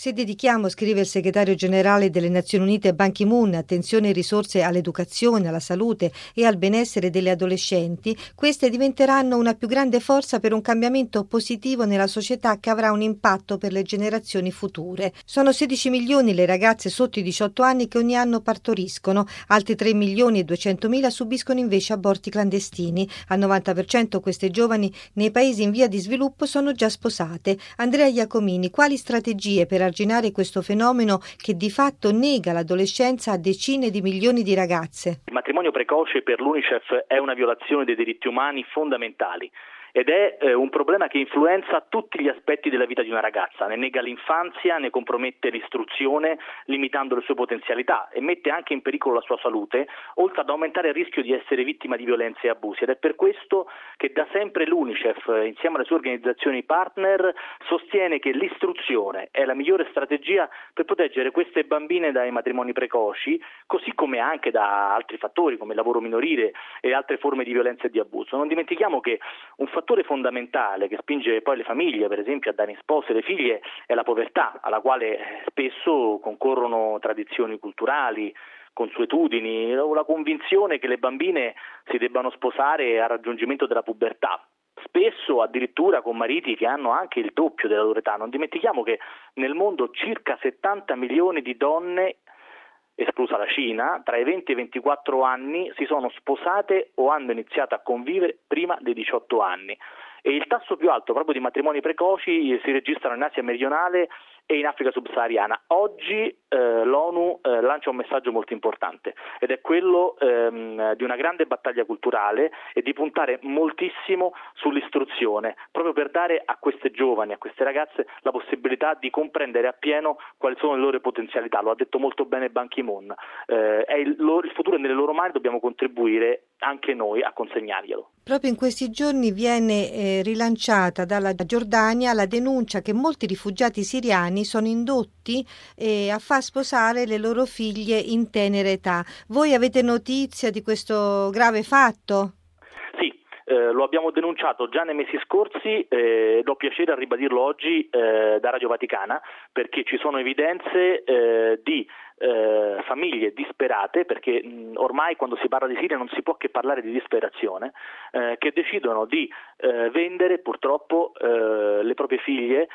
Se dedichiamo, scrive il segretario generale delle Nazioni Unite Ban Ki-moon, attenzione e risorse all'educazione, alla salute e al benessere delle adolescenti, queste diventeranno una più grande forza per un cambiamento positivo nella società che avrà un impatto per le generazioni future. Sono 16 milioni le ragazze sotto i 18 anni che ogni anno partoriscono, altri 3 milioni e 200 mila subiscono invece aborti clandestini. Al 90% queste giovani nei paesi in via di sviluppo sono già sposate. Andrea Iacomini, quali strategie per arginare questo fenomeno che di fatto nega l'adolescenza a decine di milioni di ragazze? Il matrimonio precoce per l'UNICEF è una violazione dei diritti umani fondamentali ed è un problema che influenza tutti gli aspetti della vita di una ragazza, ne nega l'infanzia, ne compromette l'istruzione, limitando le sue potenzialità e mette anche in pericolo la sua salute, oltre ad aumentare il rischio di essere vittima di violenze e abusi. Ed è per questo che da sempre l'UNICEF, insieme alle sue organizzazioni partner, sostiene che l'istruzione è la migliore strategia per proteggere queste bambine dai matrimoni precoci, così come anche da altri fattori come il lavoro minorile e altre forme di violenza e di abuso. Non dimentichiamo che un fattore fondamentale che spinge poi le famiglie, per esempio, a dare in spose le figlie è la povertà, alla quale spesso concorrono tradizioni culturali, consuetudini o la convinzione che le bambine si debbano sposare al raggiungimento della pubertà. Spesso addirittura con mariti che hanno anche il doppio della loro età. Non dimentichiamo che nel mondo circa 70 milioni di donne, esclusa la Cina, tra i 20 e i 24 anni si sono sposate o hanno iniziato a convivere prima dei 18 anni. E il tasso più alto proprio di matrimoni precoci si registrano in Asia meridionale e in Africa subsahariana. Oggi l'ONU lancia un messaggio molto importante ed è quello di una grande battaglia culturale e di puntare moltissimo sull'istruzione, proprio per dare a queste giovani, a queste ragazze la possibilità di comprendere appieno quali sono le loro potenzialità. Lo ha detto molto bene Ban Ki-moon. È il futuro nelle loro mani, dobbiamo contribuire anche noi a consegnarglielo. Proprio in questi giorni viene rilanciata dalla Giordania la denuncia che molti rifugiati siriani sono indotti a far sposare le loro figlie in tenera età. Voi avete notizia di questo grave fatto? Sì, lo abbiamo denunciato già nei mesi scorsi ed ho piacere a ribadirlo oggi da Radio Vaticana, perché ci sono evidenze di famiglie disperate, perché ormai quando si parla di Siria non si può che parlare di disperazione, che decidono di vendere purtroppo le proprie figlie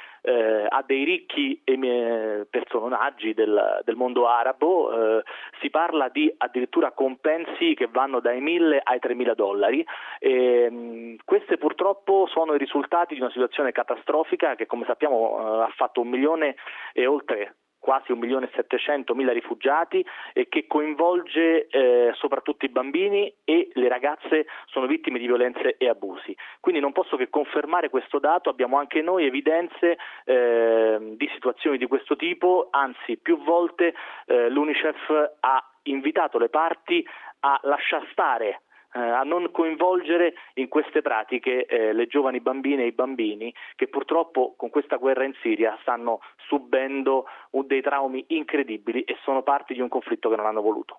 a dei ricchi personaggi del mondo arabo. Si parla di addirittura compensi che vanno dai 1.000 ai $3.000. Queste purtroppo sono i risultati di una situazione catastrofica che, come sappiamo, ha fatto 1 milione e oltre, quasi 1.700.000 rifugiati, e che coinvolge soprattutto i bambini, e le ragazze sono vittime di violenze e abusi. Quindi non posso che confermare questo dato. Abbiamo anche noi evidenze di situazioni di questo tipo, anzi più volte l'UNICEF ha invitato le parti a lasciar stare, a non coinvolgere in queste pratiche le giovani bambine e i bambini che purtroppo con questa guerra in Siria stanno subendo dei traumi incredibili e sono parte di un conflitto che non hanno voluto.